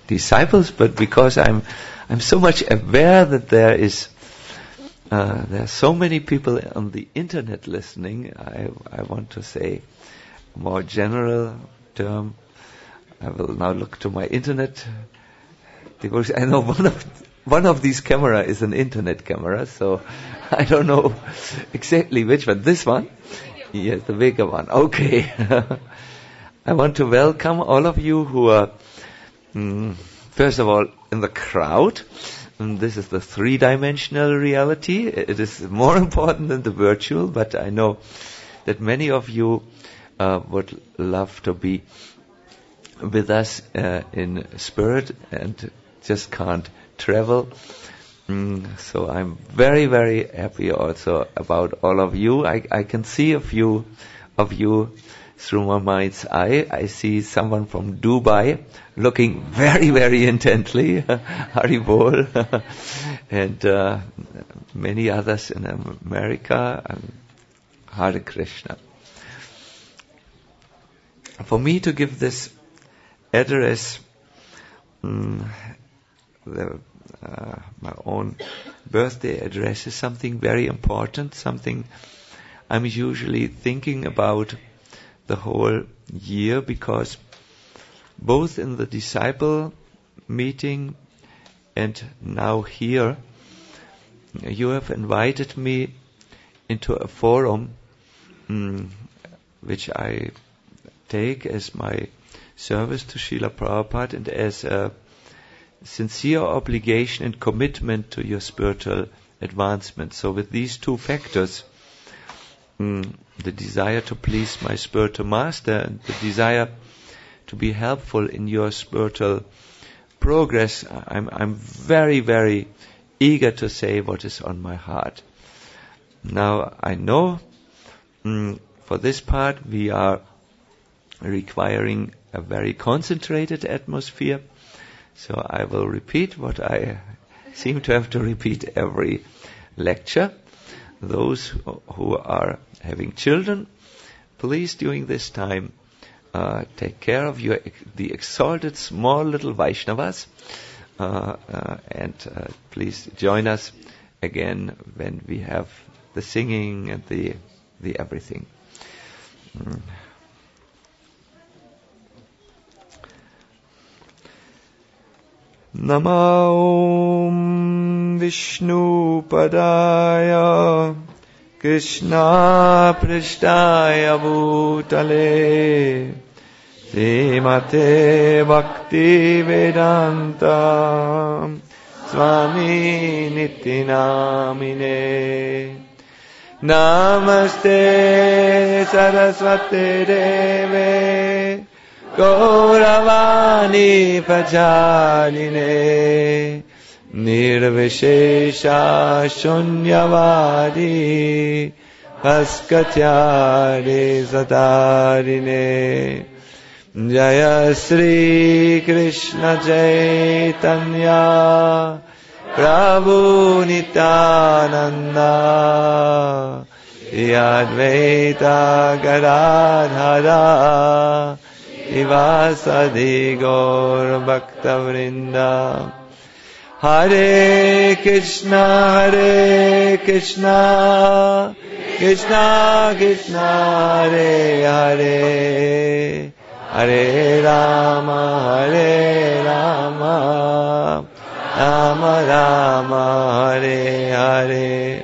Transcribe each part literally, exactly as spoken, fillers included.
disciples, but because I'm I'm so much aware that there is uh, there are so many people on the internet listening. I I want to say a more general term. I will now look to my internet devotion. I know one of one of these camera is an internet camera, so I don't know exactly which one. This one? Yes, the bigger one. Okay. I want to welcome all of you who are, mm, first of all, in the crowd. And this is the three-dimensional reality. It is more important than the virtual, but I know that many of you uh, would love to be with us uh, in spirit and just can't travel. Mm, so I'm very, very happy also about all of you. I, I can see a few of you through my mind's eye. I see someone from Dubai looking very, very intently, Haribol, and uh, many others in America, and Hare Krishna. For me to give this address, um, the, uh, my own birthday address, is something very important, something I'm usually thinking about the whole year, because both in the disciple meeting and now here, you have invited me into a forum um, which I take as my service to Srila Prabhupada and as a sincere obligation and commitment to your spiritual advancement. So with these two factors, mm, the desire to please my spiritual master and the desire to be helpful in your spiritual progress, I'm, I'm very, very eager to say what is on my heart. Now, I know mm, for this part we are requiring a very concentrated atmosphere, so I will repeat what I seem to have to repeat every lecture. Those who are having children, please during this time uh, take care of your the exalted small little Vaishnavas, uh, uh, and uh, please join us again when we have the singing and the the everything. Mm. Namo Vishnu Padaya Krishna Prishtaya Bhutale Srimate Bhakti Vedanta Swami Nityanamine Namaste Saraswate Deve Gauravani Pajaline Nirvishesha Shunyavadi Paskatyare Sadarine Jaya Sri Krishna Chaitanya Prabhu Nityananda Advaita Gadadhara Ivasadi Gaur Bhakta Vrinda. Hare Krishna, Hare Krishna, Krishna Krishna, Hare Hare, Hare Rama, Hare Rama, Rama Rama, Hare Hare.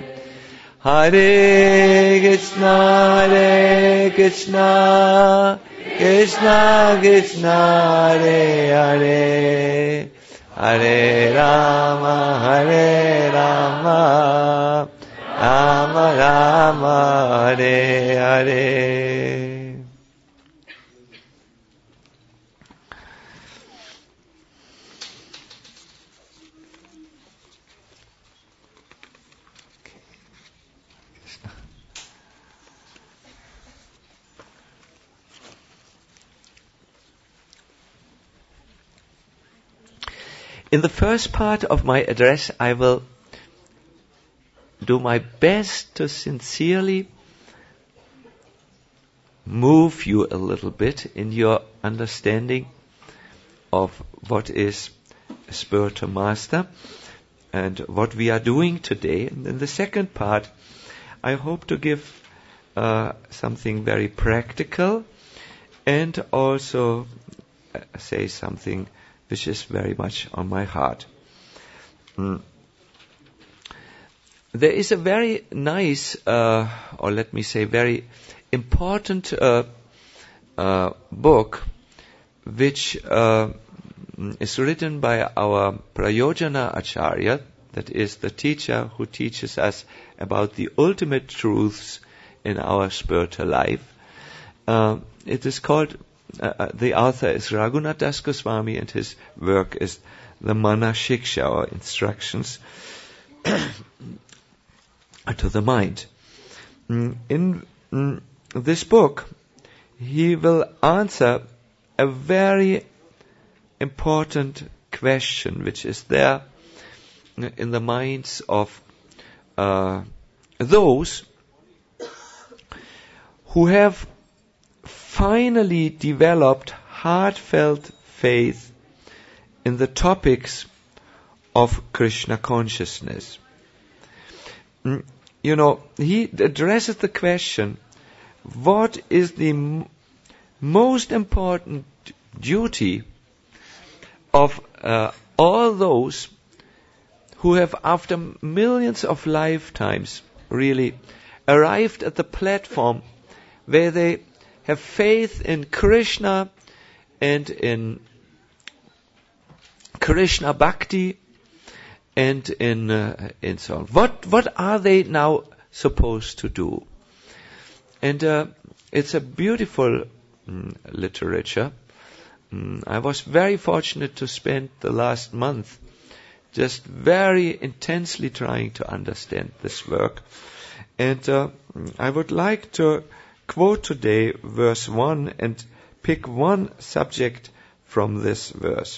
Hare Krishna, Hare Krishna, Krishna Krishna, Hare Hare, Hare Rama, Hare Rama, Rama Rama, Hare Hare. In the first part of my address, I will do my best to sincerely move you a little bit in your understanding of what is a spiritual master and what we are doing today. And in the second part, I hope to give uh, something very practical and also uh, say something which is very much on my heart. Mm. There is a very nice, uh, or let me say very important uh, uh, book which uh, is written by our Prayojana Acharya, that is the teacher who teaches us about the ultimate truths in our spiritual life. Uh, it is called, uh, the author is Raghunath Das Goswami, and his work is the Mana Shiksha, or instructions to the mind. In mm, this book, he will answer a very important question which is there in the minds of uh, those who have finally developed heartfelt faith in the topics of Krishna consciousness. You know, he addresses the question, what is the m- most important duty of uh, all those who have, after millions of lifetimes, really arrived at the platform where they have faith in Krishna and in Krishna Bhakti and in uh, in so on. What what are they now supposed to do? And uh, it's a beautiful mm, literature. Mm, I was very fortunate to spend the last month just very intensely trying to understand this work. And uh, I would like to quote today verse one and pick one subject from this verse.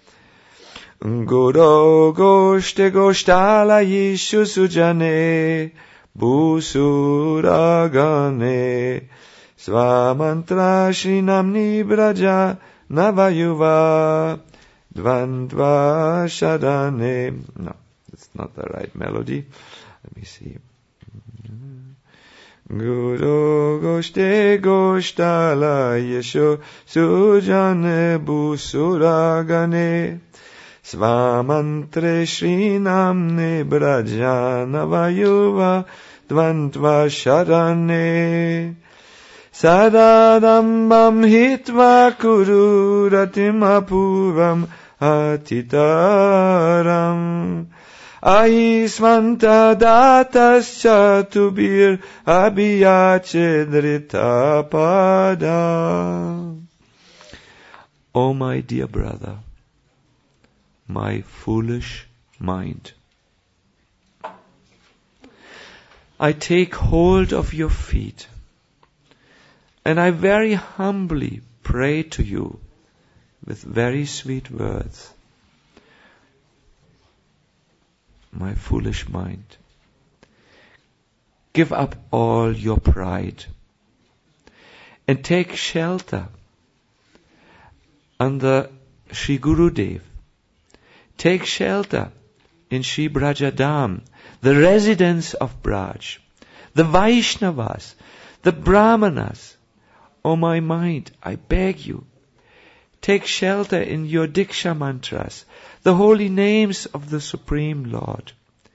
Guru goshte goshtala yishu sujane busuragane svamantra shrinamni braja navayuva dvandva shadane. No, it's not the right melody. Let me see. Guru goshte goshtala yishu sujane busuragane Svamantre Shrinamne Brajana Vayuva Dvantva Sharane Sadadambam Hitva Kuru Ratimapuram Atitaram Aisvanta Datascha Tubir Abhiyachedrita Pada. Oh my dear brother, my foolish mind, I take hold of your feet, and I very humbly pray to you with very sweet words. My foolish mind, give up all your pride and take shelter under Shri Gurudev. Take shelter in Shri Brajadam, the residence of Braj, the Vaishnavas, the Brahmanas. O my mind, I beg you, take shelter in your Diksha mantras, the holy names of the Supreme Lord.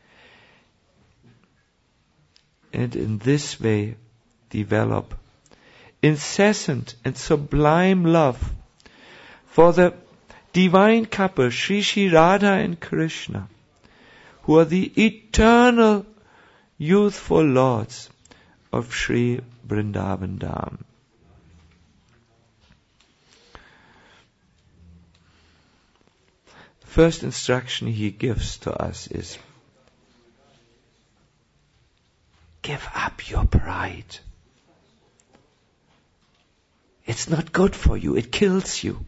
And in this way develop incessant and sublime love for the divine couple, Shri Shri Radha and Krishna, who are the eternal youthful lords of Shri Vrindavan Dham. The first instruction he gives to us is, give up your pride. It's not good for you, it kills you.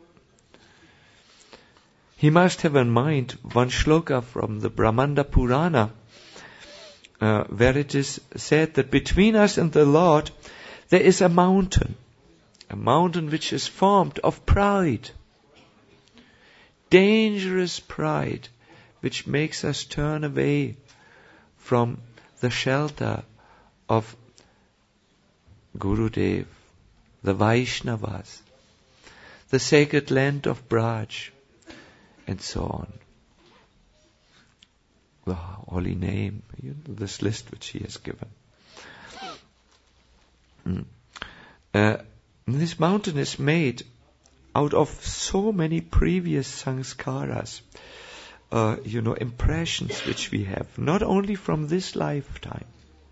He must have in mind one shloka from the Brahmanda Purana, uh, where it is said that between us and the Lord there is a mountain, a mountain which is formed of pride. dangerous pride which makes us turn away from the shelter of Gurudev, the Vaishnavas, the sacred land of Braj, and so on. The holy name, you know, this list which he has given. Mm. Uh, this mountain is made out of so many previous sanskaras, uh, you know, impressions which we have, not only from this lifetime.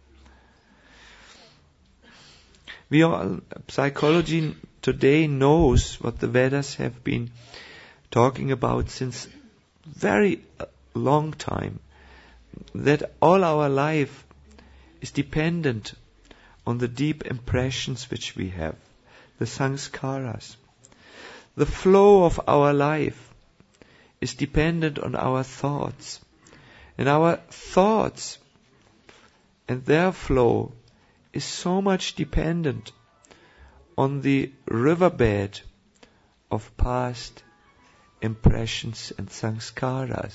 We all, psychology today knows what the Vedas have been talking about since very long time, that all our life is dependent on the deep impressions which we have, the sanskaras. The flow of our life is dependent on our thoughts. And our thoughts and their flow is so much dependent on the riverbed of past impressions and sanskaras.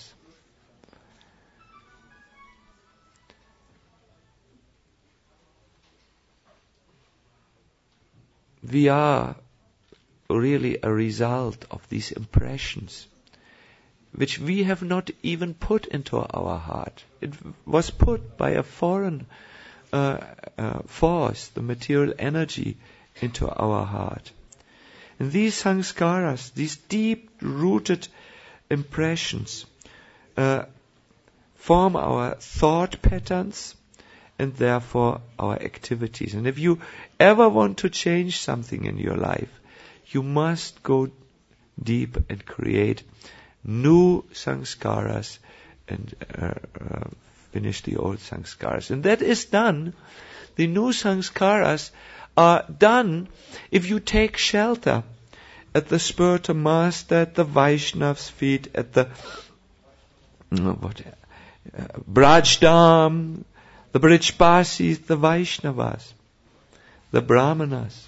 We are really a result of these impressions, which we have not even put into our heart. It was put by a foreign uh, uh, force, the material energy, into our heart. And these sanskaras, these deep-rooted impressions, uh, form our thought patterns and therefore our activities. And if you ever want to change something in your life, you must go deep and create new sanskaras and uh, uh, finish the old sanskaras. And that is done, the new sanskaras are done if you take shelter at the spiritual master, at the Vaishnav's feet, at the what, uh, Brajdam, the Brijbasis, the Vaishnavas, the Brahmanas,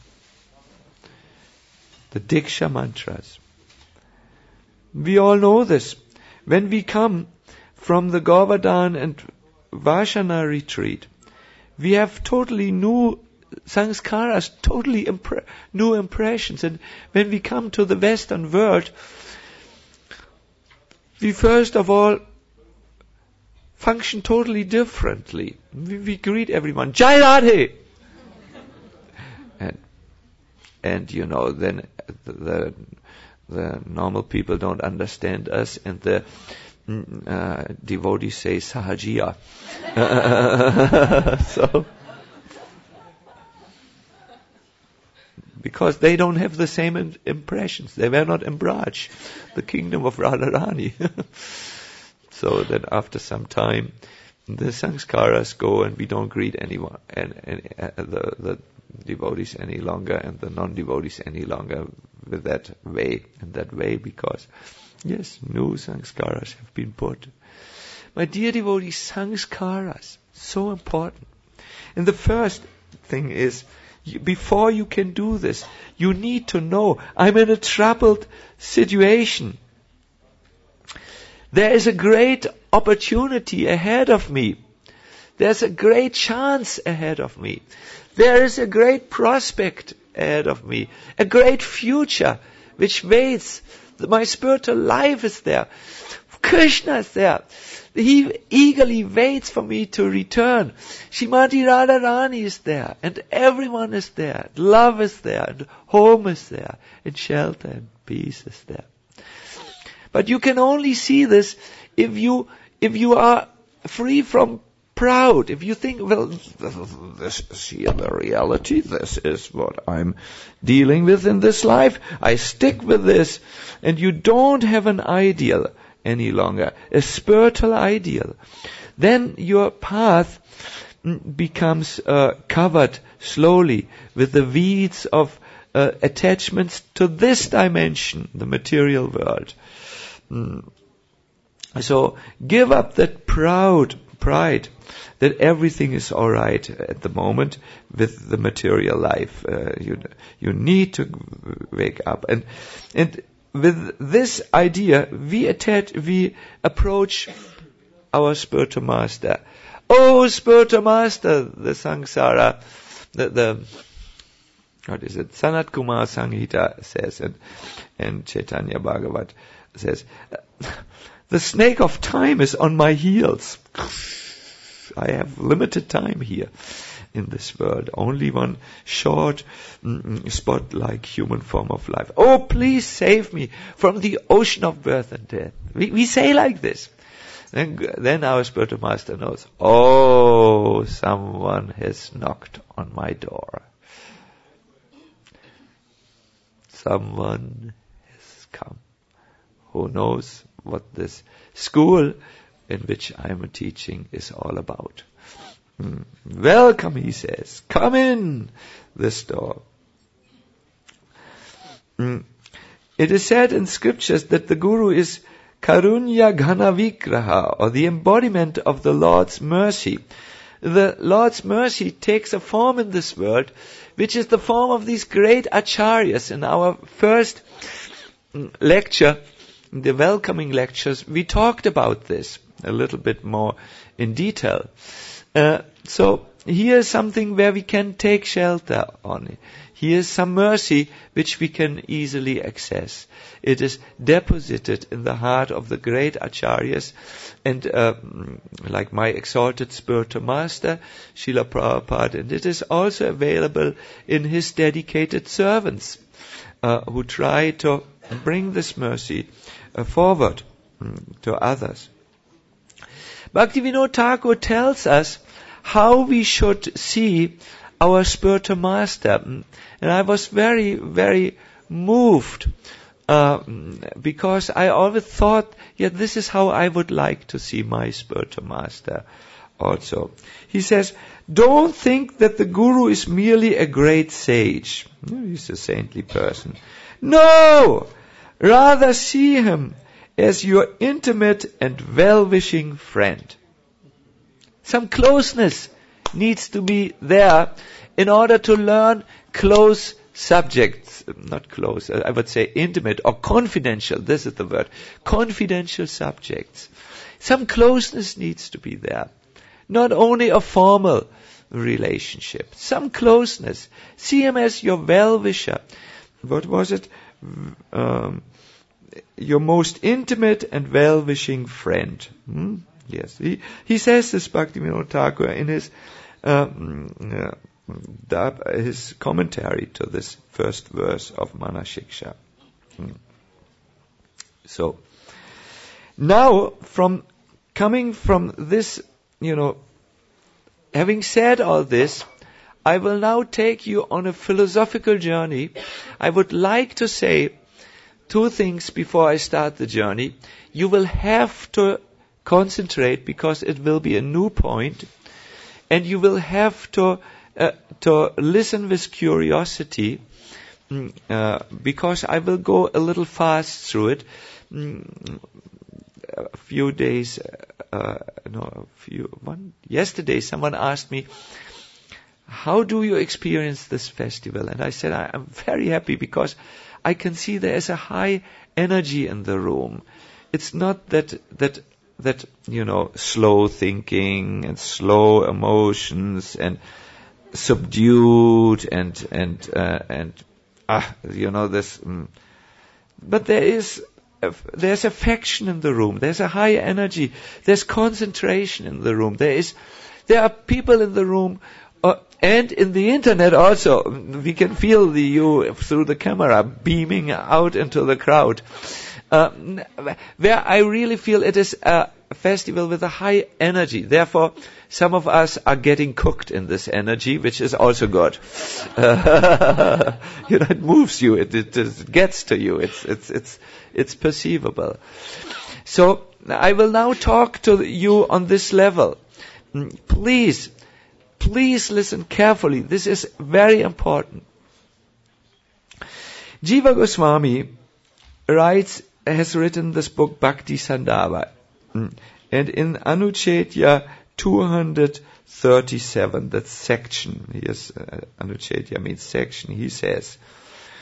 the Diksha mantras. We all know this. When we come from the Govardhan and Vashana retreat, we have totally new sanskaras, totally impre- new impressions. And when we come to the Western world, we first of all function totally differently. We, we greet everyone, Jai Radhe! and, and you know, then the, the normal people don't understand us, and the uh, devotees say Sahajiya. so, because they don't have the same in- impressions. They were not in Braj, the kingdom of Radharani. So that after some time, the sanskaras go and we don't greet anyone, and, and uh, the, the devotees any longer, and the non-devotees any longer with that way, and that way, because, yes, new sanskaras have been put. My dear devotees, sanskaras, so important. And the first thing is, before you can do this, you need to know, I'm in a troubled situation. There is a great opportunity ahead of me. There's a great chance ahead of me. There is a great prospect ahead of me. A great future which waits. My spiritual life is there. Krishna is there. He eagerly waits for me to return. Srimati Radharani is there. And everyone is there. Love is there. And home is there. And shelter and peace is there. But you can only see this if you if you are free from proud. If you think, well, this is here the reality. This is what I'm dealing with in this life. I stick with this. And you don't have an ideal any longer, a spiritual ideal. Then your path becomes uh, covered slowly with the weeds of uh, attachments to this dimension, the material world. Mm. So give up that proud pride that everything is all right at the moment with the material life. Uh, you you need to wake up, and and with this idea, we attach, we approach our spiritual master. Oh, spiritual master, the Samsara, the, the what is it? Sanat Kumar Sanghita says, and, and Chaitanya Bhagavat says, the snake of time is on my heels. I have limited time here in this world. Only one short mm, spot like human form of life. Oh, please save me from the ocean of birth and death. We, we say like this. Then, then our spiritual master knows, oh, someone has knocked on my door. Someone has come who knows what this school in which I am teaching is all about. Mm. Welcome, he says. Come in this door. Mm. It is said in scriptures that the Guru is Karunya Ghana Vigraha, or the embodiment of the Lord's mercy. The Lord's mercy takes a form in this world, which is the form of these great acharyas. In our first lecture, the welcoming lectures, we talked about this a little bit more in detail. Uh, so here is something where we can take shelter on it. Here is some mercy which we can easily access. It is deposited in the heart of the great acharyas, and uh, like my exalted spiritual master, Srila Prabhupada, and it is also available in his dedicated servants uh, who try to bring this mercy uh, forward um, to others. Bhaktivinoda Thakur tells us how we should see our spiritual master. And I was very, very moved uh, because I always thought, yeah, this is how I would like to see my spiritual master also. He says, don't think that the Guru is merely a great sage. He's a saintly person. No! Rather see him as your intimate and well-wishing friend. Some closeness needs to be there in order to learn close subjects. Not close, I would say intimate or confidential. This is the word. Confidential subjects. Some closeness needs to be there. Not only a formal relationship. Some closeness. See him as your well-wisher. What was it? Um, your most intimate and well-wishing friend. Hmm? Yes, he, he says this, Bhaktivinoda Thakur, in his um, uh, his commentary to this first verse of Manashiksha. Hmm. So, now, from coming from this, you know, having said all this, I will now take you on a philosophical journey. I would like to say two things before I start the journey. You will have to concentrate because it will be a new point, and you will have to uh, to listen with curiosity uh, because I will go a little fast through it. Mm, a few days, uh, no, a few one yesterday, someone asked me, "How do you experience this festival?" And I said, I am very happy because I can see there is a high energy in the room. It's not that that that you know slow thinking and slow emotions and subdued and and uh, and ah you know this. Mm. But there is uh, there's affection in the room. There's a high energy. There's concentration in the room. There is there are people in the room. Uh, and in the internet also, we can feel the you through the camera beaming out into the crowd. Uh, where I really feel it is a festival with a high energy. Therefore, some of us are getting cooked in this energy, which is also good. Uh, you know, it moves you. It, it, it gets to you. It's it's it's it's perceivable. So I will now talk to you on this level. Please. Please listen carefully. This is very important. Jiva Goswami writes, has written this book Bhakti Sandava. And in Anuchetya two thirty-seven, that section, yes, uh, Anuchetya means section, he says,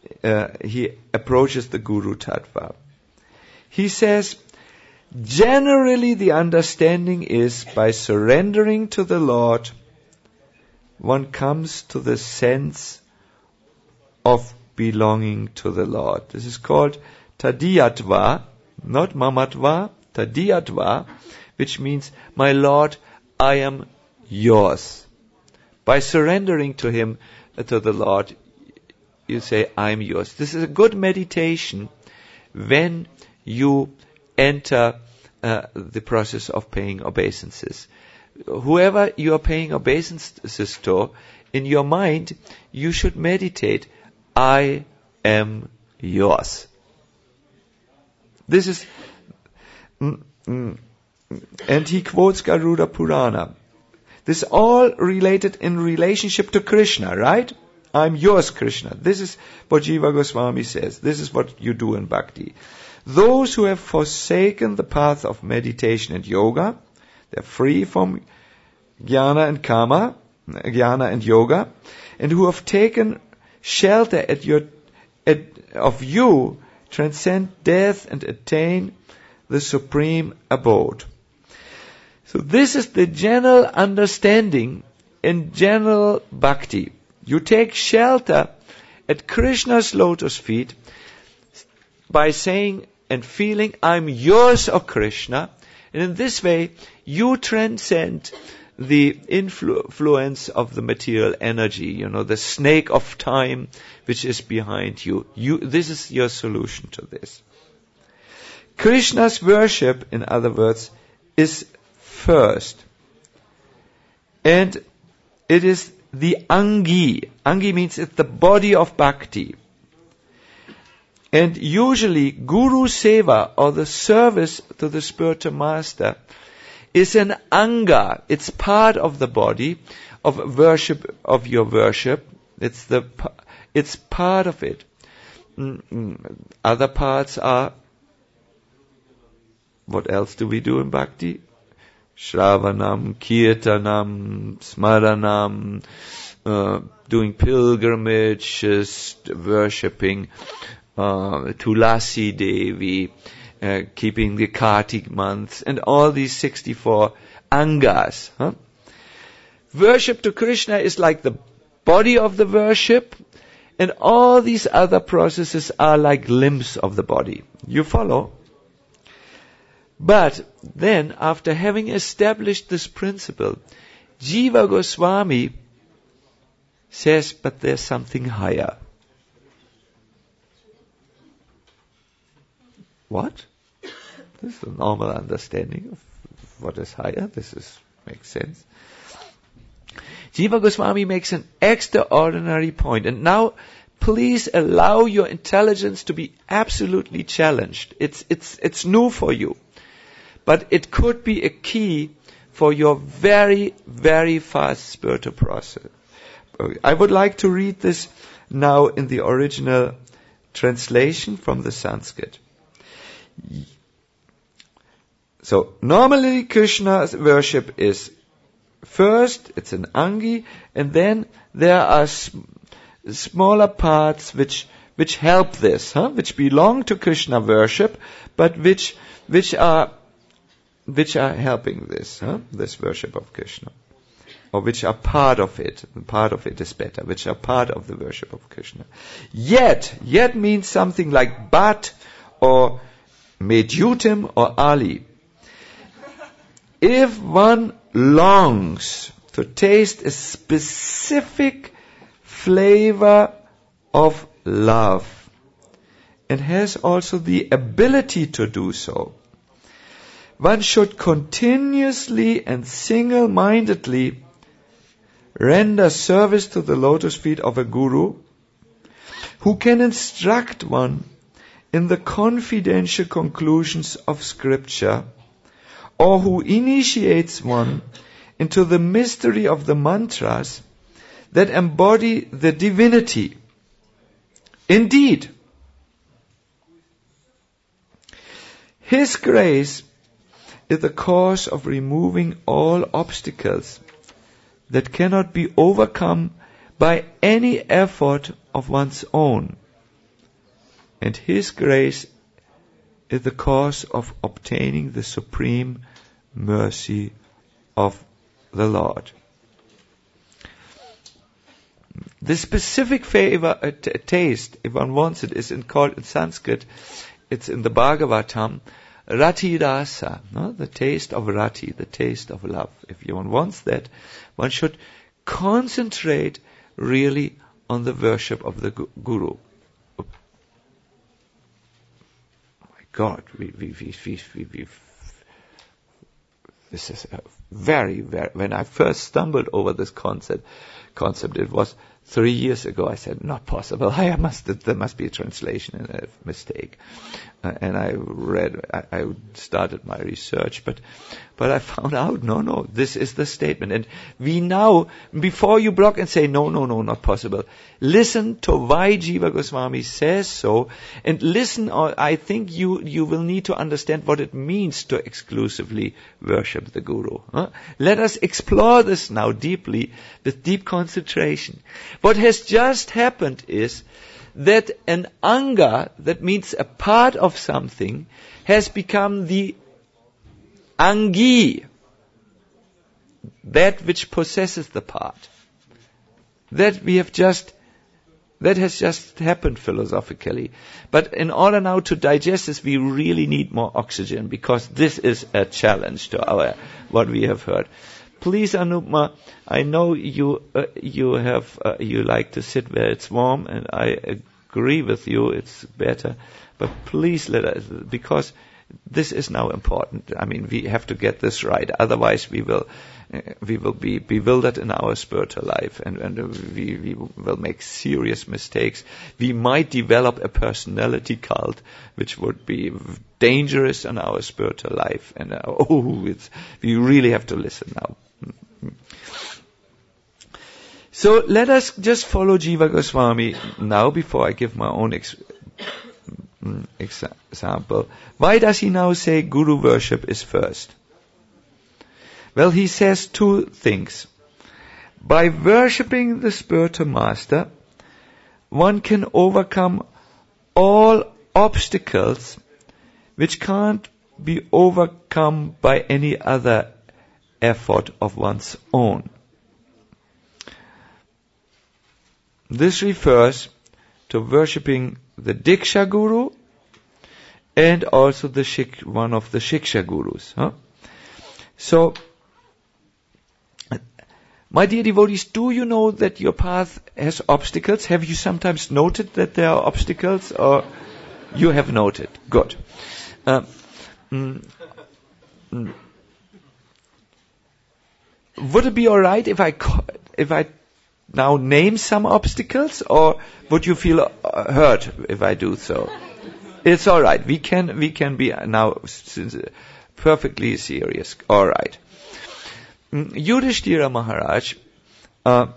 uh, he approaches the Guru Tattva. He says, generally the understanding is by surrendering to the Lord, one comes to the sense of belonging to the Lord. This is called Tadiyatva, not Mamatva, Tadiyatva, which means, my Lord, I am yours. By surrendering to Him, uh, to the Lord, you say, I am yours. This is a good meditation when you enter uh, the process of paying obeisances. Whoever you are paying obeisances to, in your mind, you should meditate, I am yours. This is, mm, mm, and he quotes Garuda Purana. This is all related in relationship to Krishna, right? I'm yours, Krishna. This is what Jiva Goswami says. This is what you do in bhakti. Those who have forsaken the path of meditation and yoga, they're free from jnana and karma, jnana and yoga, and who have taken shelter at your, at, of you, transcend death and attain the supreme abode. So this is the general understanding in general bhakti. You take shelter at Krishna's lotus feet by saying and feeling, I'm yours, O Krishna. And in this way, you transcend the influence of the material energy, you know, the snake of time which is behind you. You, this is your solution to this. Krishna's worship, in other words, is first. And it is the Angi. Angi means it's the body of bhakti. And usually Guru Seva, or the service to the spiritual master, is an Anga. It's part of the body of worship, of your worship. It's the, it's part of it. Other parts are, what else do we do in bhakti? Shravanam, Kirtanam, Smaranam, uh, doing pilgrimages, worshipping uh, Tulasi Devi, uh, keeping the Kartik months, and all these sixty-four angas. Huh? Worship to Krishna is like the body of the worship, and all these other processes are like limbs of the body. You follow? But then, after having established this principle, Jiva Goswami says, but there's something higher. What? This is a normal understanding of what is higher. This is makes sense. Jiva Goswami makes an extraordinary point. And now, please allow your intelligence to be absolutely challenged. It's, it's, it's new for you. But it could be a key for your very, very fast spiritual process. I would like to read this now in the original translation from the Sanskrit. So, normally Krishna's worship is first, it's an Angi, and then there are s- smaller parts which which help this, huh? which belong to Krishna worship, but which which are which are helping this, huh? this worship of Krishna. Or which are part of it. Part of it is better. Which are part of the worship of Krishna. Yet, yet means something like but, or medyutim, or ali. If one longs to taste a specific flavor of love, and has also the ability to do so, one should continuously and single-mindedly render service to the lotus feet of a guru who can instruct one in the confidential conclusions of scripture, or who initiates one into the mystery of the mantras that embody the divinity. Indeed, His grace is the cause of removing all obstacles that cannot be overcome by any effort of one's own. and His grace is the cause of obtaining the supreme mercy of the Lord. The specific favor, uh, t- taste, if one wants it, is in, called in Sanskrit, it's in the Bhagavatam, Rati Rasa, no? The taste of Rati, the taste of love. If one wants that, one should concentrate really on the worship of the gu- Guru. Oh my God, we, we, we, we, we, we this is a very, very, when I first stumbled over this concept, concept, it was three years ago, I said, not possible. I must, there must be a translation and a mistake. Uh, and I read, I, I started my research, but, but I found out, no, no, this is the statement. And we now, before you block and say, no, no, no, not possible, listen to why Jiva Goswami says so, and listen, or I think you, you will need to understand what it means to exclusively worship the Guru. Huh? Let us explore this now deeply, with deep concentration. What has just happened is that an anga, that means a part of something, has become the angi, that which possesses the part. That we have just, that has just happened philosophically. But in order now to digest this, we really need more oxygen, because this is a challenge to our, what we have heard. Please, Anupma, I know you uh, you have uh, you like to sit where it's warm, and I agree with you. It's better, but please let us, because this is now important. I mean, we have to get this right. Otherwise, we will uh, we will be bewildered in our spiritual life, and, and uh, we, we will make serious mistakes. We might develop a personality cult, which would be dangerous in our spiritual life. And uh, oh, it's, we really have to listen now. So let us just follow Jiva Goswami now before I give my own ex- ex- example. Why does he now say Guru worship is first? Well, he says two things. By worshipping the spiritual master, one can overcome all obstacles which can't be overcome by any other effort of one's own. This refers to worshipping the Diksha Guru and also the Shik, one of the Shiksha Gurus. Huh? So, my dear devotees, do you know that your path has obstacles? Have you sometimes noted that there are obstacles, or you have noted? Good. Uh, mm, mm. Would it be all right if I if I now name some obstacles, or would you feel hurt if I do so? It's all right. We can we can be now perfectly serious. All right. Yudhishthira Maharaj uh,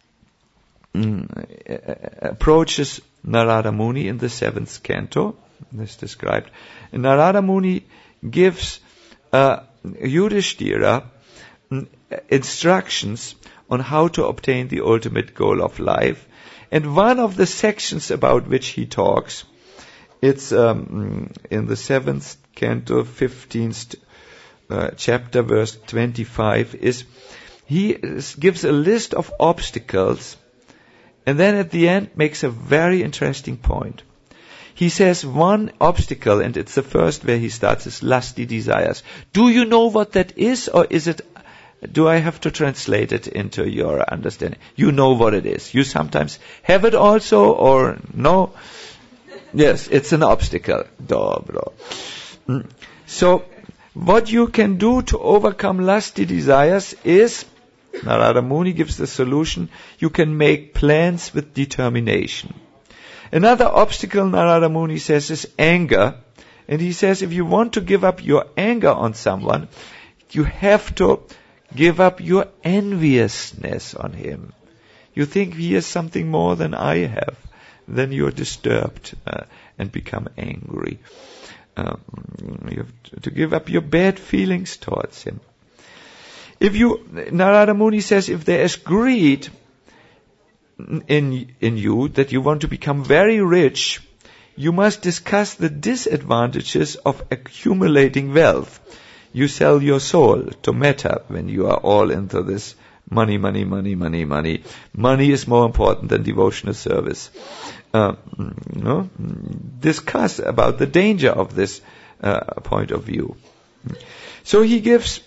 approaches Narada Muni in the seventh canto. This is described. And Narada Muni gives uh, Yudhishthira instructions on how to obtain the ultimate goal of life. And one of the sections about which he talks, it's um, in the seventh canto, fifteenth uh, chapter, verse twenty-five, is he is, gives a list of obstacles, and then at the end makes a very interesting point. He says one obstacle, and it's the first where he starts, is lusty desires. Do you know what that is, or is it, do I have to translate it into your understanding? You know what it is. You sometimes have it also, or no? Yes, it's an obstacle. Dobro. So, what you can do to overcome lusty desires is, Narada Muni gives the solution, you can make plans with determination. Another obstacle, Narada Muni says, is anger. And he says, if you want to give up your anger on someone, you have to give up your enviousness on him. You think he has something more than I have, then you're disturbed uh, and become angry. Um, you have to give up your bad feelings towards him. If you, Narada Muni says, if there is greed in in you, that you want to become very rich, you must discuss the disadvantages of accumulating wealth. You sell your soul to Meta when you are all into this money, money, money, money, money. Money is more important than devotional service. Uh, you know, discuss about the danger of this uh, point of view. So he gives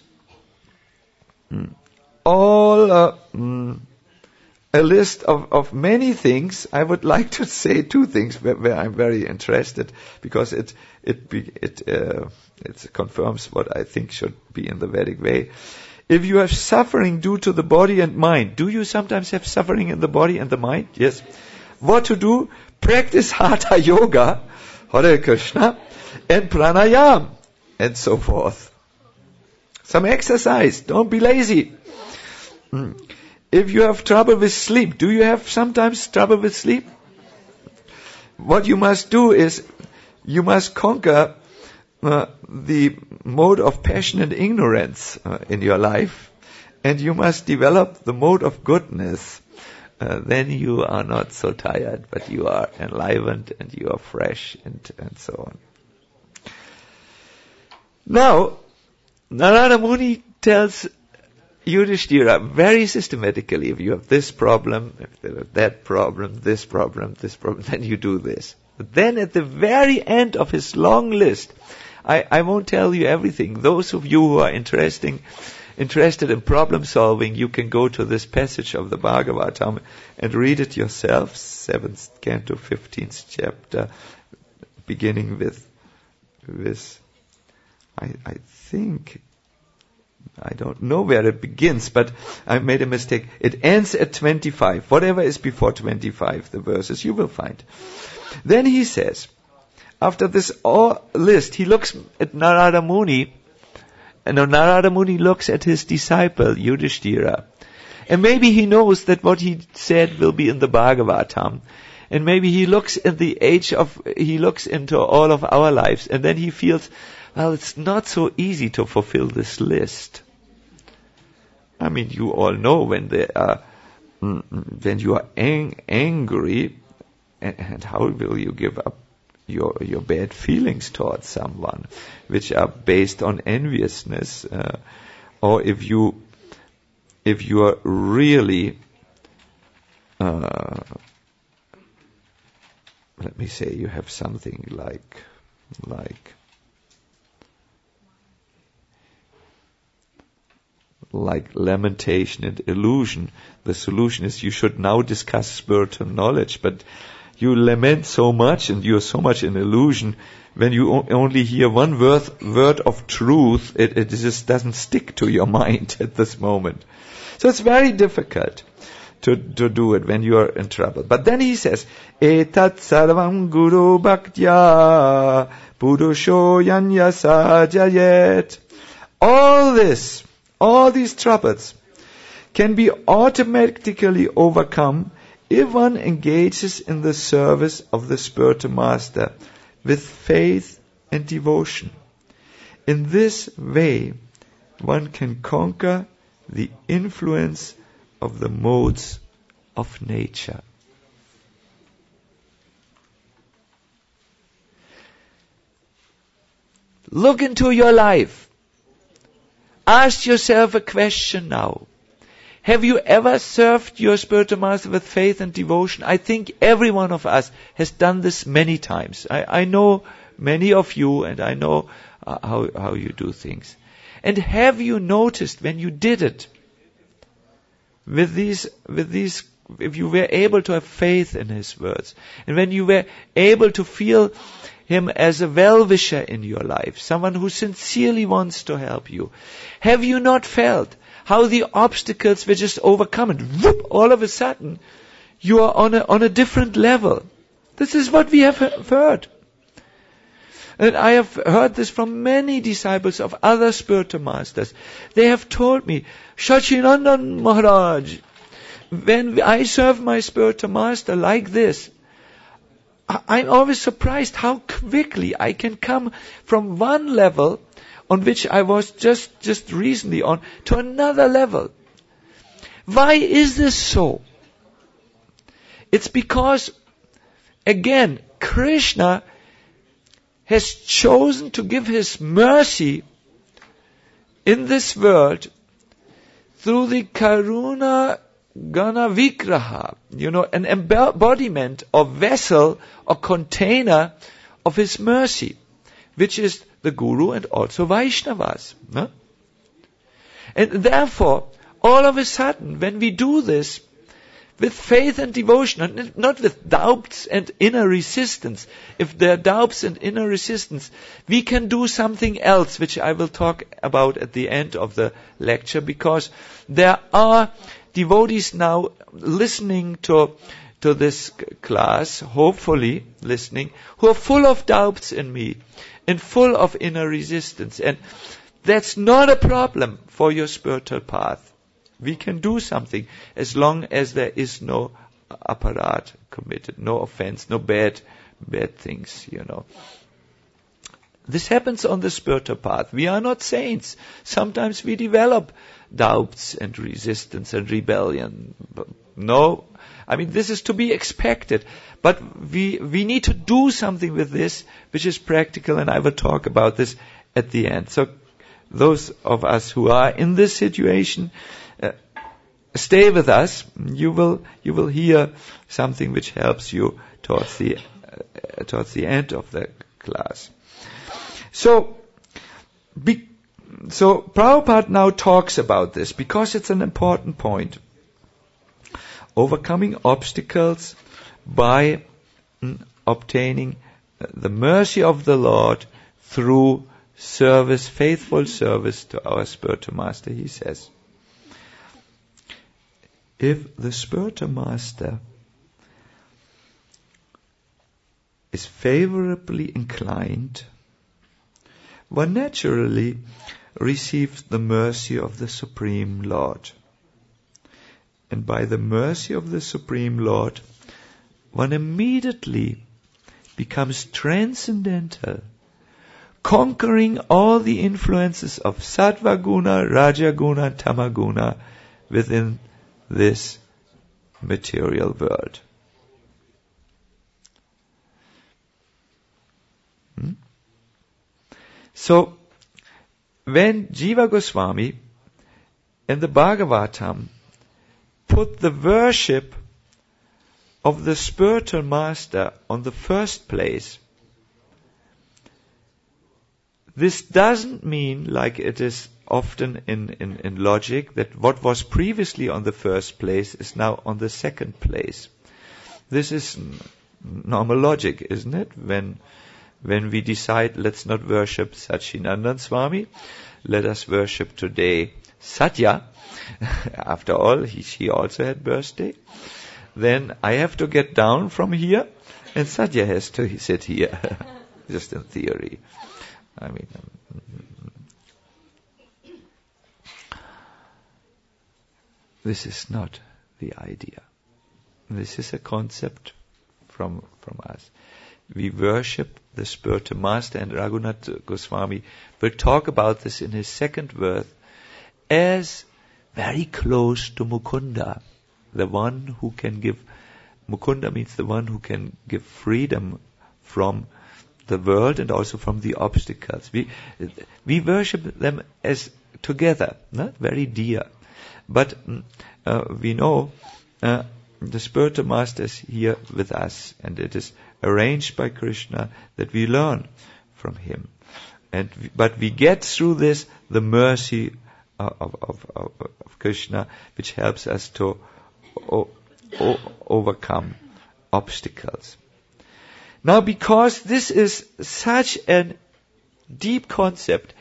all uh, a list of, of many things. I would like to say two things where, where I'm very interested, because it it be, it uh, it confirms what I think should be in the Vedic way. If you have suffering due to the body and mind, do you sometimes have suffering in the body and the mind? Yes. What to do? Practice Hatha Yoga, Hare Krishna, and Pranayam, and so forth. Some exercise. Don't be lazy. If you have trouble with sleep, do you have sometimes trouble with sleep? What you must do is, you must conquer uh, the mode of passion and ignorance uh, in your life, and you must develop the mode of goodness. Uh, then you are not so tired, but you are enlivened and you are fresh, and, and so on. Now, Narada Muni tells Yudhishthira very systematically, if you have this problem, if you have that problem, this problem, this problem, then you do this. But then at the very end of his long list, I, I won't tell you everything. Those of you who are interesting, interested in problem solving, you can go to this passage of the Bhagavatam and read it yourself, seventh canto, fifteenth chapter, beginning with, with, I, I think, I don't know where it begins, but I made a mistake. It ends at twenty-five. Whatever is before twenty-five, the verses you will find. Then he says, after this all list, he looks at Narada Muni, and Narada Muni looks at his disciple, Yudhishthira. And maybe he knows that what he said will be in the Bhagavatam. And maybe he looks at the age of, he looks into all of our lives, and then he feels, well, it's not so easy to fulfill this list. I mean, you all know when they are, when you are ang- angry, and, and how will you give up your your bad feelings towards someone, which are based on enviousness, uh, or if you if you are really, uh, let me say, you have something like like. like lamentation and illusion. The solution is you should now discuss spiritual knowledge, but you lament so much and you are so much in illusion, when you o- only hear one word, word of truth, it, it just doesn't stick to your mind at this moment. So it's very difficult to, to do it when you are in trouble. But then he says, Etat sarvam guru bhaktya purusho yanya sajayet. All this, all these troubles can be automatically overcome if one engages in the service of the spiritual master with faith and devotion. In this way, one can conquer the influence of the modes of nature. Look into your life. Ask yourself a question now. Have you ever served your spiritual master with faith and devotion? I think every one of us has done this many times. I, I know many of you, and I know uh, how, how you do things. And have you noticed when you did it, with these, with these, if you were able to have faith in his words, and when you were able to feel him as a well-wisher in your life, someone who sincerely wants to help you, have you not felt how the obstacles were just overcome, and whoop, all of a sudden you are on a, on a different level? This is what we have heard. And I have heard this from many disciples of other spiritual masters. They have told me, Shachinandan Maharaj, when I serve my spiritual master like this, I'm always surprised how quickly I can come from one level on which I was just, just recently on to another level. Why is this so? It's because, again, Krishna has chosen to give his mercy in this world through the Karuna Gana Vigraha, you know, an embodiment or vessel or container of his mercy, which is the Guru and also Vaishnavas. No? And therefore, all of a sudden, when we do this with faith and devotion, not with doubts and inner resistance, if there are doubts and inner resistance, we can do something else, which I will talk about at the end of the lecture, because there are devotees now listening to to this class, hopefully listening, who are full of doubts in me and full of inner resistance. And that's not a problem for your spiritual path. We can do something as long as there is no aparat committed, no offense, no bad bad things, you know. This happens on the spiritual path. We are not saints. Sometimes we develop doubts and resistance and rebellion. No, I mean, this is to be expected. But we we need to do something with this, which is practical, and I will talk about this at the end. So those of us who are in this situation, uh, stay with us. You will you will hear something which helps you towards the uh, towards the end of the class. So, be, so Prabhupada now talks about this because it's an important point. Overcoming obstacles by mm, obtaining the mercy of the Lord through service, faithful service to our spiritual master, he says. If the spiritual master is favorably inclined, one naturally receives the mercy of the Supreme Lord. And by the mercy of the Supreme Lord, one immediately becomes transcendental, conquering all the influences of Sattva Guna, Raja Guna, Tamaguna within this material world. Hmm? So, when Jiva Goswami in the Bhagavatam put the worship of the spiritual master on the first place, this doesn't mean, like it is often in, in, in logic, that what was previously on the first place is now on the second place. This is normal logic, isn't it? When when we decide, let's not worship Satchidananda Swami, let us worship today Satya. After all, he, she also had birthday. Then I have to get down from here, and Satya has to sit here. Just in theory. I mean, um, this is not the idea. This is a concept from from us. We worship the spiritual master, and Raghunath Goswami will talk about this in his second verse, as very close to Mukunda, the one who can give, Mukunda means the one who can give freedom from the world and also from the obstacles. We we worship them as together, not very dear. But uh, we know uh, the spiritual master is here with us, and it is arranged by Krishna that we learn from him. And we, but we get through this the mercy of, of, of, of Krishna, which helps us to o- o- overcome obstacles. Now, because this is such a deep concept,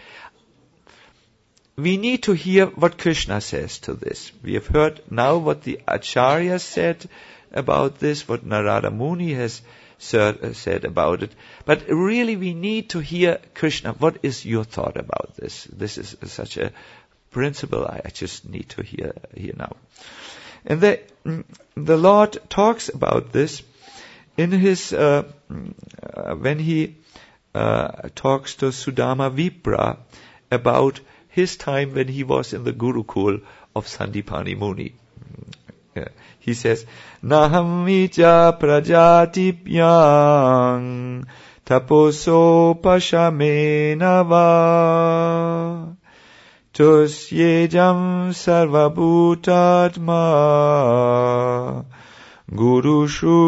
we need to hear what Krishna says to this. We have heard now what the Acharyas said about this, what Narada Muni has said about it. But really we need to hear Krishna. What is your thought about this? This is such a principle I just need to hear, hear now. And the, the Lord talks about this in his, uh, uh, when he uh, talks to Sudama Vipra about his time when he was in the Gurukul of Sandipani Muni. Yeah. He says, Nahamija prajatipyang taposo pasamenava tusyejam sarvabhutatma guru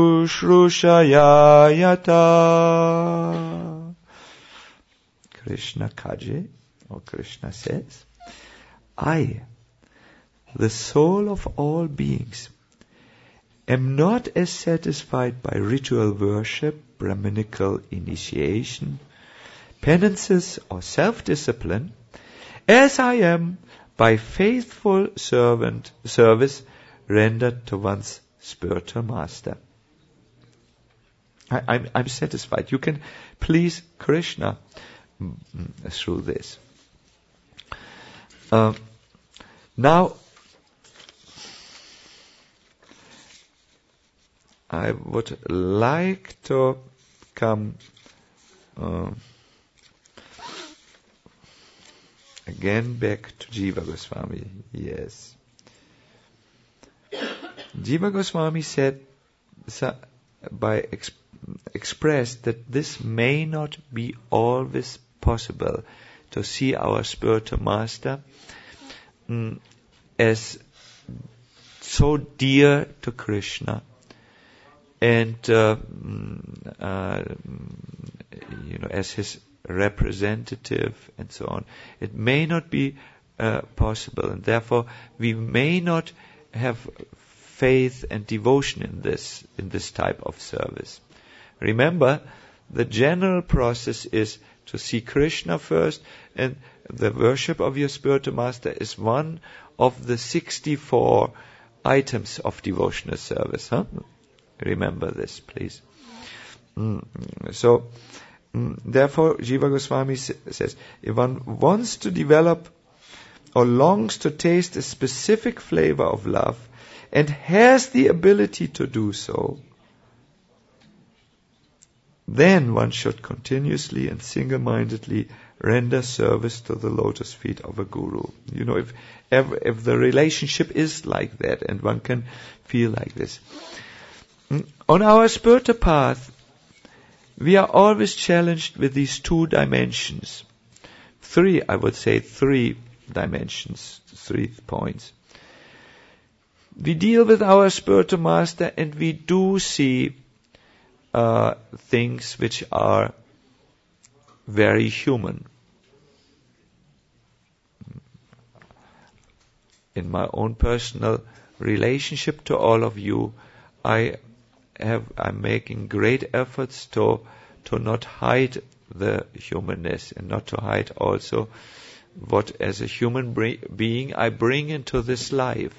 shrushayayata. Krishna Kaje, or Krishna says, I, the soul of all beings, am not as satisfied by ritual worship, Brahminical initiation, penances or self-discipline, as I am by faithful servant service rendered to one's spiritual master. I, I'm, I'm satisfied. You can please Krishna through this. Uh, now, I would like to come uh, again back to Jiva Goswami. Yes. Jiva Goswami said, by ex- expressed that this may not be always possible to see our spiritual master mm, as so dear to Krishna and uh, uh, you know, as his representative and so on. It may not be uh, possible, and therefore we may not have faith and devotion in this in this type of service. Remember, the general process is to see Krishna first, and the worship of your spiritual master is one of the sixty-four items of devotional service. Huh? Remember this, please. Mm. So, mm, therefore, Jiva Goswami s- says, if one wants to develop or longs to taste a specific flavor of love and has the ability to do so, then one should continuously and single-mindedly render service to the lotus feet of a guru. You know, if if, if the relationship is like that and one can feel like this. On our spiritual path, we are always challenged with these two dimensions. Three, I would say three dimensions, three points. We deal with our spiritual master and we do see uh, things which are very human. In my own personal relationship to all of you, I have, I'm making great efforts to to not hide the humanness and not to hide also what as a human being I bring into this life.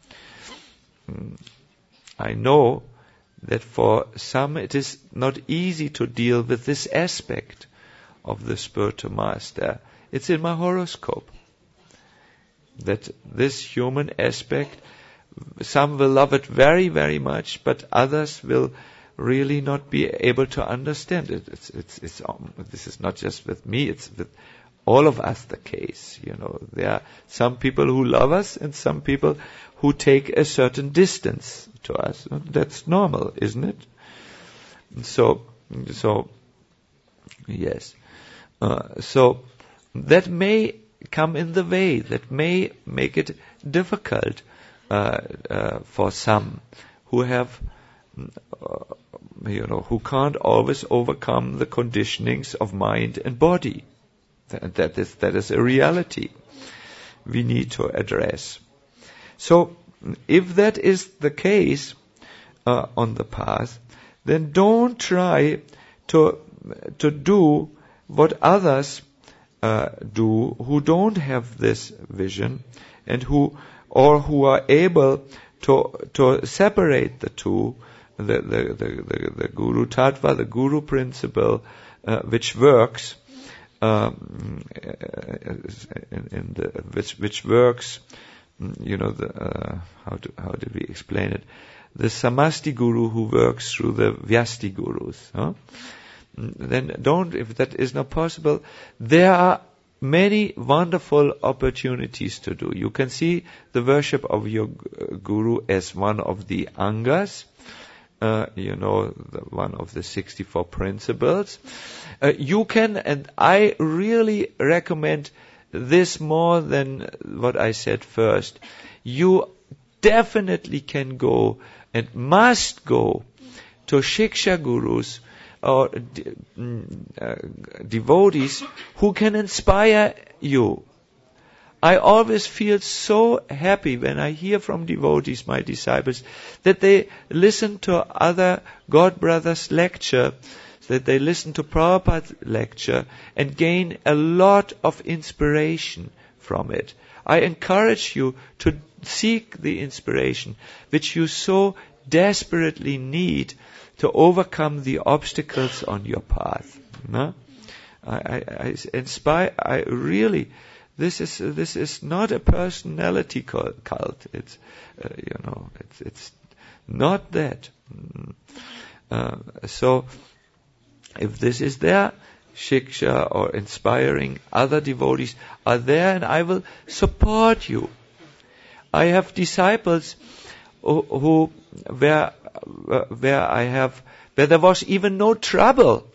I know that for some it is not easy to deal with this aspect of the spiritual master. It's in my horoscope that this human aspect, some will love it very, very much, but others will really not be able to understand it. It's, it's, it's, um, this is not just with me, it's with all of us the case. You know, there are some people who love us and some people who take a certain distance to us. That's normal, isn't it? So, so, yes. Uh, so, that may come in the way, that may make it difficult uh, uh, for some who have, uh, you know, who can't always overcome the conditionings of mind and body. That, that is that is a reality we need to address. So, if that is the case uh, on the path, then don't try to to do what others uh, do who don't have this vision and who or who are able to to separate the two, the the the, the, the Guru Tattva, the Guru principle, uh, which works, um, in, in the which which works. You know, the, uh, how do, how did we explain it? The Samasti Guru who works through the Vyasti Gurus. Huh? Then don't, if that is not possible, there are many wonderful opportunities to do. You can see the worship of your guru as one of the angas, uh, you know, the, one of the sixty-four principles. Uh, you can, and I really recommend this more than what I said first. You definitely can go and must go to Shiksha gurus or de- uh, devotees who can inspire you. I always feel so happy when I hear from devotees, my disciples, that they listen to other God brothers' lecture, that they listen to Prabhupada's lecture and gain a lot of inspiration from it. I encourage you to seek the inspiration which you so desperately need to overcome the obstacles on your path. No? I, I, I inspire. I really, this is this is not a personality cult. It's uh, you know, it's it's not that. Uh, so, if this is there, Shiksha or inspiring other devotees are there, and I will support you. I have disciples who, who where where I have where there was even no trouble.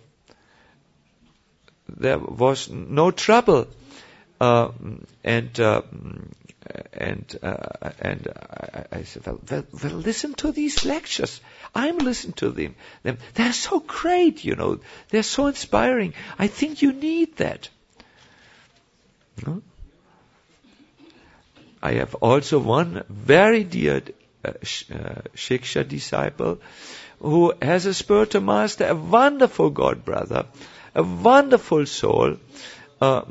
There was no trouble, uh, and uh, and uh, and I, I said, well, well, well, listen to these lectures. I'm listening to them. them. They're so great, you know. They're so inspiring. I think you need that. No? I have also one very dear uh, sh- uh, Shiksha disciple who has a spiritual master, a wonderful God brother, a wonderful soul, uh,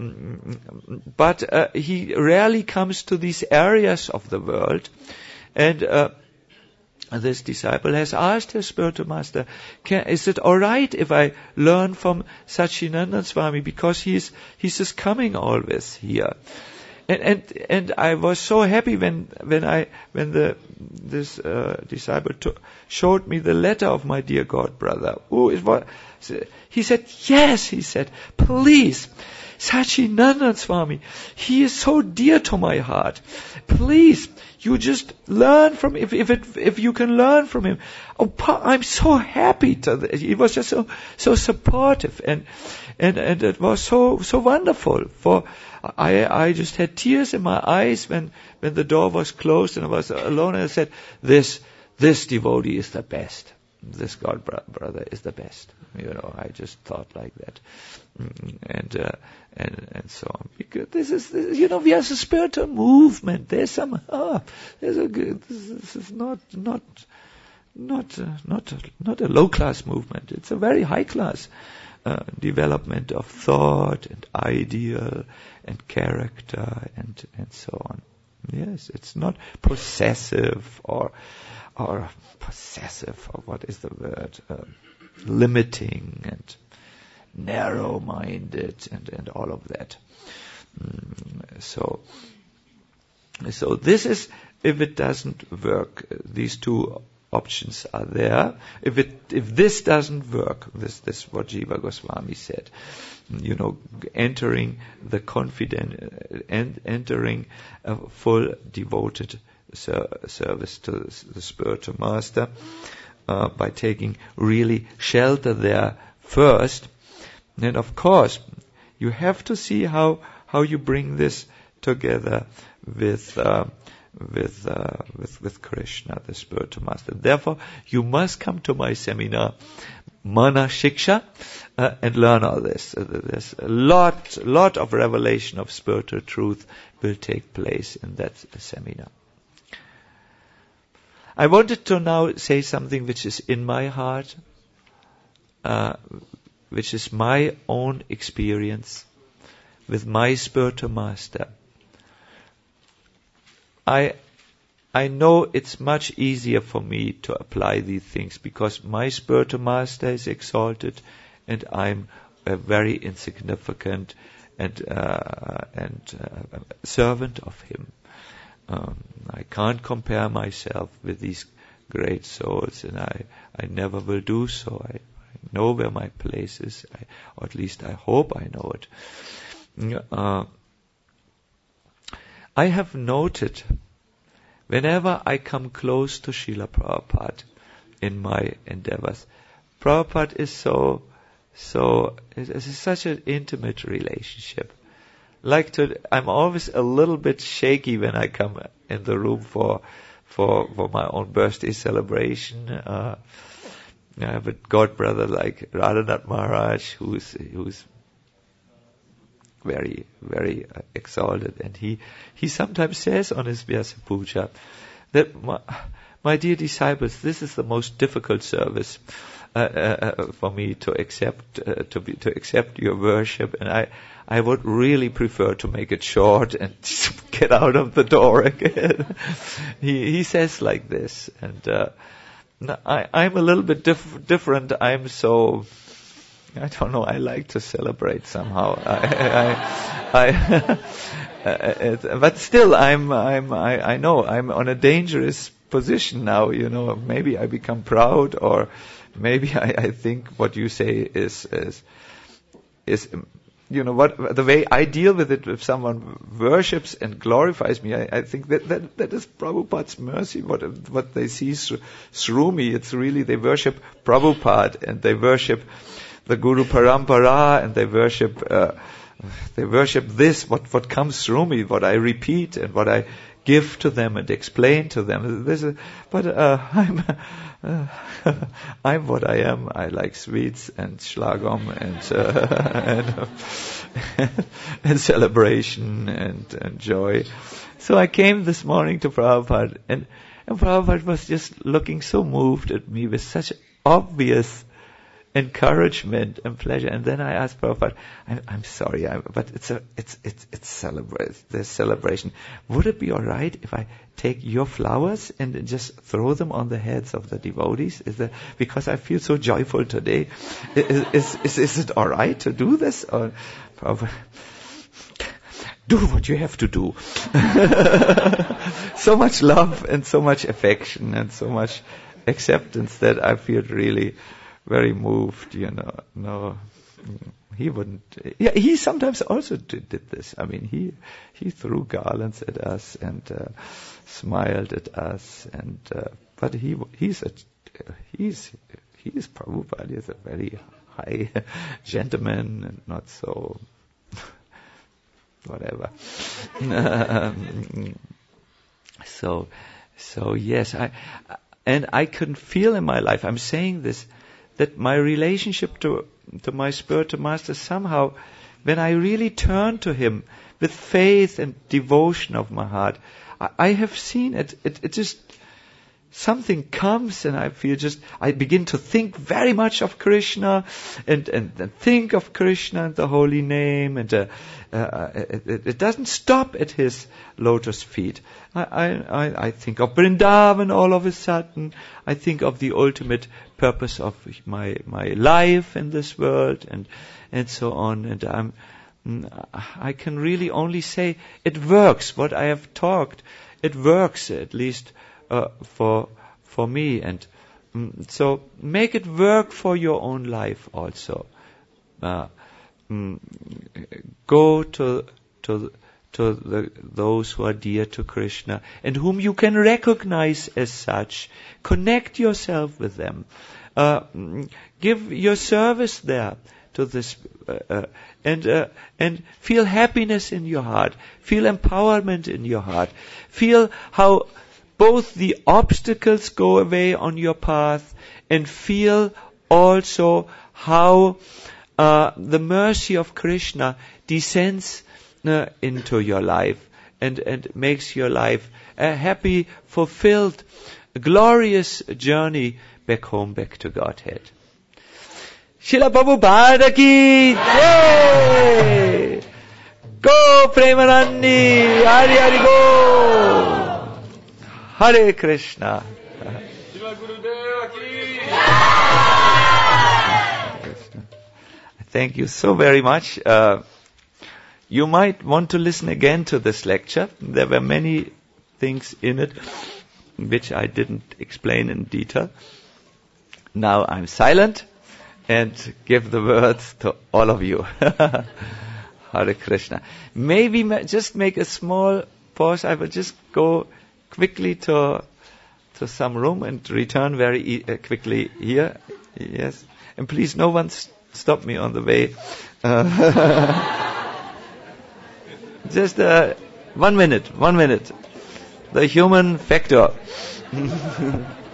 but uh, he rarely comes to these areas of the world. And uh, this disciple has asked his spiritual master, Can, is it all right if I learn from Satchidananda Swami, because he's he's just coming always here. And, and and I was so happy when when I when the this uh, disciple to, showed me the letter of my dear God brother. Oh, it was. He said, yes. He said, please, Satchidananda Swami. He is so dear to my heart. Please, you just learn from if if it if you can learn from him. Oh, I'm so happy to. The, he was just so so supportive, and and and it was so so wonderful. For I I just had tears in my eyes when when the door was closed and I was alone, and I said, this this devotee is the best. This God bro- brother is the best. You know, I just thought like that, and uh, and and so on. Because this is, this, you know, we are a spiritual movement. There's some, oh, there's a good. This, this is not not not uh, not not a low class movement. It's a very high class uh, development of thought and ideal and character and and so on. Yes, it's not possessive or. or possessive, or what is the word, uh, limiting and narrow-minded and, and all of that. Mm, so, so this is, if it doesn't work, these two options are there. If it, if this doesn't work, this, this is what Jiva Goswami said, you know, entering the confident, uh, en- entering a full devoted service to the spiritual master uh, by taking really shelter there first. And of course, you have to see how how you bring this together with uh, with, uh, with with Krishna, the spiritual master. Therefore, you must come to my seminar, Mana Shiksha, uh, and learn all this. Uh, there's a lot lot of revelation of spiritual truth will take place in that seminar. I wanted to now say something which is in my heart, uh, which is my own experience with my spiritual master. I I know it's much easier for me to apply these things because my spiritual master is exalted, and I'm a very insignificant and uh, and uh, servant of him. Um, I can't compare myself with these great souls, and I, I never will do so. I, I know where my place is, I, or at least I hope I know it. uh, I have noted whenever I come close to Srila Prabhupada in my endeavors, Prabhupada is so, so, it is such an intimate relationship. Like to, I'm always a little bit shaky when I come in the room for, for, for my own birthday celebration. Uh, I have a god brother like Radhanath Maharaj, who's, who's very, very uh, exalted, and he, he sometimes says on his Vyasa Puja that my, my dear disciples, this is the most difficult service uh, uh, for me to accept, uh, to be, to accept your worship, and I, I would really prefer to make it short and get out of the door again. he, he says like this, and uh, I, I'm a little bit diff- different. I'm so, I don't know, I like to celebrate somehow. I, I, I uh, but still, I'm, I'm, I, I know I'm on a dangerous position now. You know, maybe I become proud, or maybe I, I think what you say is, is, is, you know, what the way I deal with it. If someone worships and glorifies me, I, I think that, that that is Prabhupada's mercy. What what they see through, through me, it's really they worship Prabhupada and they worship the Guru Parampara, and they worship uh, they worship this, what what comes through me, what I repeat and what I give to them and explain to them. This is, but uh, I'm uh, I'm what I am. I like sweets and shlagom and uh, and, uh, and celebration and, and joy. So I came this morning to Prabhupada, and, and Prabhupada was just looking so moved at me with such obvious encouragement and pleasure. And then I asked Prabhupada, I'm, I'm sorry, I, but it's a, it's, it's, it's celebrate, there's celebration. Would it be alright if I take your flowers and just throw them on the heads of the devotees? Is that, because I feel so joyful today. Is, is, is, is it alright to do this? Or, Prabhupada, do what you have to do. So much love and so much affection and so much acceptance that I feel really very moved, you know. No, he wouldn't. Yeah, he sometimes also did, did this. I mean, he he threw garlands at us and uh, smiled at us, and uh, but he he's a he's he's Prabhupada. He's a very high gentleman and not so whatever. um, so so yes, I and I can feel in my life. I'm saying this, that my relationship to to my spiritual master, somehow, when I really turn to him with faith and devotion of my heart, I, I have seen it, it. It just, something comes, and I feel just, I begin to think very much of Krishna, and, and, and think of Krishna and the holy name, and uh, uh, it, it doesn't stop at his lotus feet. I, I, I think of Vrindavan all of a sudden. I think of the ultimate purpose of my my life in this world, and and so on. And I'm, I can really only say it works. What I have talked, it works, at least uh, for for me. And um, so make it work for your own life also. Uh, um, go to to. to the, those who are dear to Krishna and whom you can recognize as such. Connect yourself with them. Uh, give your service there to this, uh, uh, and uh, and feel happiness in your heart. Feel empowerment in your heart. Feel how both the obstacles go away on your path, and feel also how uh, the mercy of Krishna descends Uh, into your life and, and makes your life a happy, fulfilled, glorious journey back home, back to Godhead. Srila Prabhupada ki jai! Go Premanandi! Hari Hari Go! Hare Krishna! Srila Gurudeva ki jai! Thank you so very much. Uh, You might want to listen again to this lecture. There were many things in it which I didn't explain in detail. Now I'm silent and give the words to all of you. Hare Krishna. Maybe ma- just make a small pause. I will just go quickly to to some room and return very e- uh, quickly here. Yes. And please, no one st- stop me on the way. Uh, just uh, one minute, one minute. The human factor.